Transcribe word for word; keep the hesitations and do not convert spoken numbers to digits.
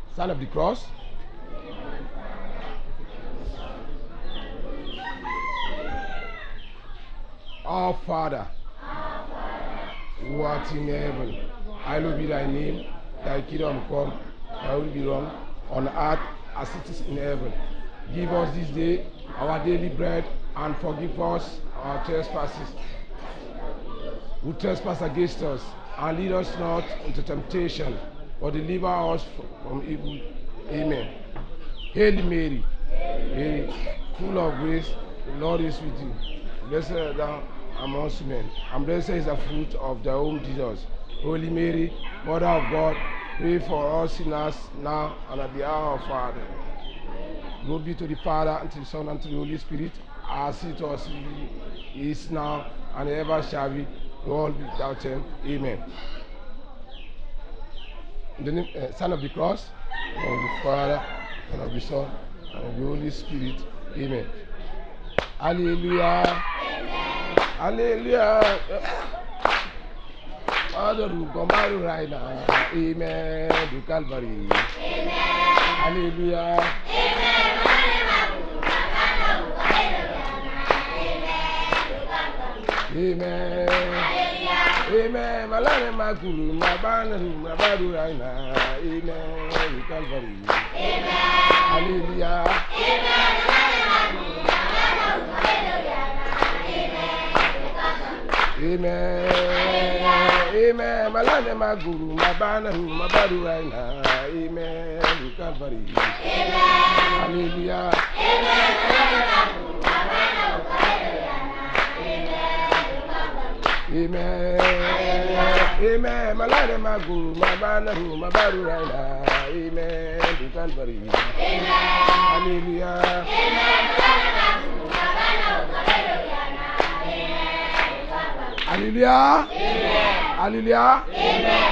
Sign of the cross. Our Father, who art in heaven, hallowed be thy name. Thy kingdom come, thy will be done on earth as it is in heaven. Give us this day our daily bread, and forgive us our trespasses, who trespass against us, and lead us not into temptation, but deliver us from evil. Amen. Hail Mary, Mary, full of grace, the Lord is with you. Blessed art thou amongst men, and blessed is the fruit of thy womb, Jesus. Holy Mary, Mother of God, pray for us sinners now and at the hour of our death. Glory be to the Father, and to the Son, and to the Holy Spirit, as it was, is now, and ever shall be, world without end. Amen. In the name, uh, Son of the Cross, of the Father, and of the Son, and of the Holy Spirit. Amen. Hallelujah. Hallelujah. Father, who come right now. Amen. To Calvary. Amen. Hallelujah. Amen. Amen. Malane makuru, mabana, mabadu right now. Amen. To Calvary. Amen. Hallelujah. Amen. Amen. Malane maguru, mabana, mabadu right now. Amen. To Calvary. Amen. Hallelujah. Amen. Amen. Malane maguru, mabana, mabadu right now. Amen. To Calvary. Amen. Hallelujah. Hallelujah. Amen. Hallelujah. Amen.